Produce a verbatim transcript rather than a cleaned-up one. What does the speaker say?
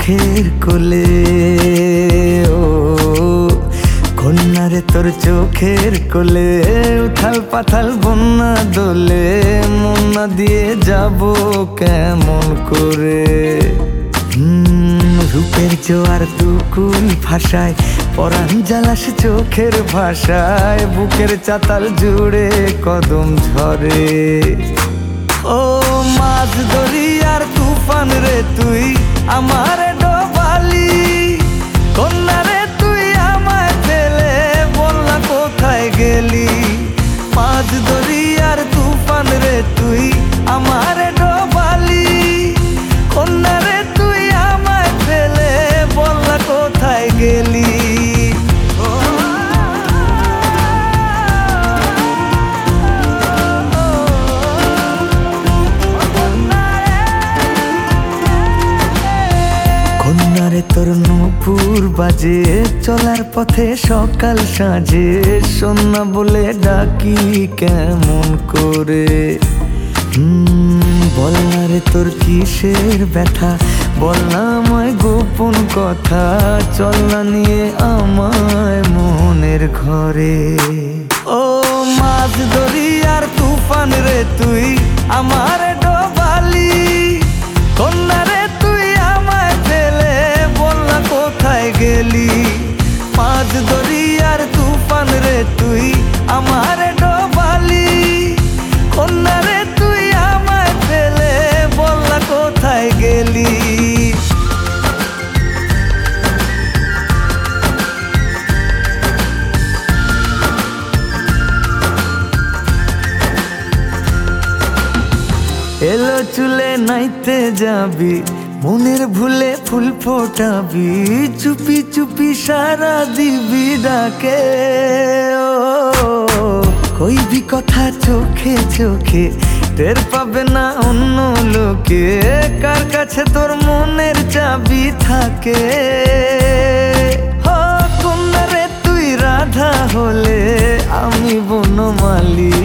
চোখের কোলে। ও কন্যারে তোর চোখের কোলে, উথাল পাথাল বন্যা দোলে, মন না দিয়ে যাব কেমন করে। হুম রূপের জোয়ার দুকুল ভাষায়, পরাণ জ্বালাস চোখের ভাষায়, বুকের চাতাল জুড়ে কদম ঝরে। ও মাছ দরিয়ার তুফান রে তুই আমার ডোবালি, কন্যারে তুই আমায় ফেলে বললা কোথায় গেলি। মাছ দরিয়ার তুফান রে তুই আমার ডোবালি, কন্যারে তুই আমায় ফেলে বললা কোথায় গেলি। কন্যারে তোর নূপুর বাজে, চলার পথে সকাল সাজে, সন্ধ্যা বলে ডাকি কেমন করে। হুম বল না রে তোর কিসের ব্যথা, বল না আমায় গোপন কথা, চল না নিয়ে আমায় মনের ঘরে। ও মাছ দরিয়ার তুফান রে তুই আমার ডোবালি, কন্যারে তুই আমায় ফেলে বললা কোথায় গেলি। মাছ দরিয়ার তুফান রে তুই আমার ডোবালি, কন্যারে তুই আমায় ফেলে বললা কোথায় গেলি। এলো চুলে নাইতে যাবি, মনের ভুলে ফুল ফোটাবি, চুপি চুপি সারা দিবি ডাকে। ও কইবি কথা চোখে চোখে, টের পাবে না অন্য লোকে, কার কাছে তোর মনের চাবি থাকে। ও কন্যারে তুই রাধা হলে আমি বনমালী,